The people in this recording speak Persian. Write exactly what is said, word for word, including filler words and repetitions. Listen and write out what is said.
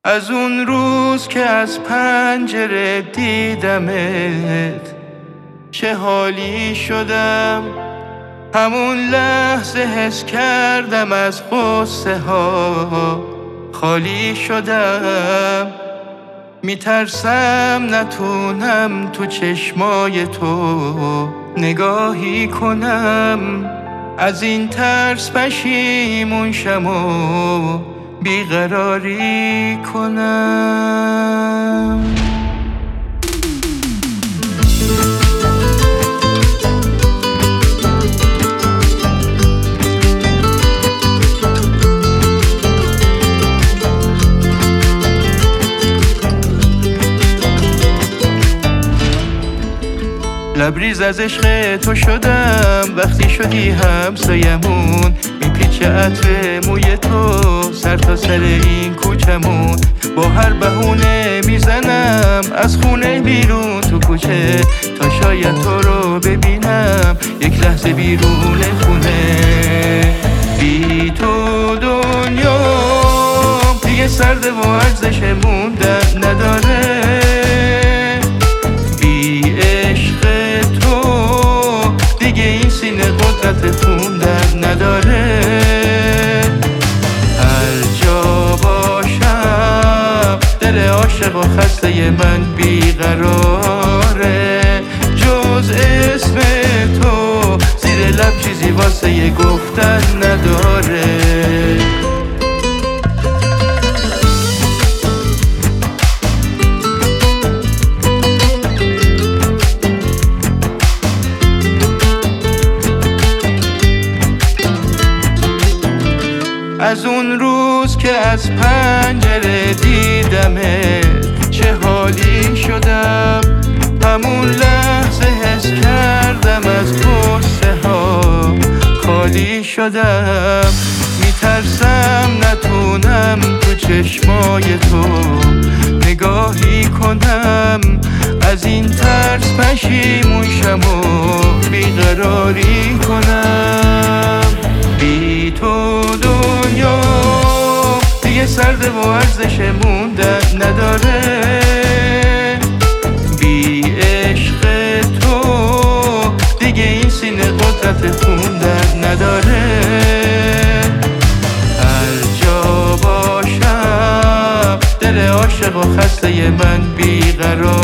از اون روز که از پنجره دیدمت چه حالی شدم، همون لحظه حس کردم از غصه ها خالی شدم. میترسم نتونم تو چشمای تو نگاهی کنم، از این ترس پشیمون شم و بیقراری کنم. لبریز از عشق تو شدم، وقتی شدی همسایمون، میپیچه عطر موی تو سر تا سر این کوچمون. با هر بهونه میزنم از خونه بیرون تو کوچه، تا شاید تو رو ببینم یک لحظه بیرون خونه. بی تو دنیا دیگه سرده و ارزش موندن نداره، قدرت خوندن نداره. هر جا باشم دل عاشق و خسته من بیقراره، جز اسم تو زیر لب چیزی واسه گفتن نداره. از اون روز که از پنجره دیدمت چه حالی شدم، همون لحظه حس کردم از غصه ها خالی شدم. میترسم نتونم تو چشمای تو نگاهی کنم، از این ترس پشیمون شم و بیقراری کنم. بی تو دنیا دیگه سرده و ارزش موندن نداره، بی عشق تو دیگه این سینه قدرت خوندن نداره. هر جا باشم دل عاشق و خسته من بیقرار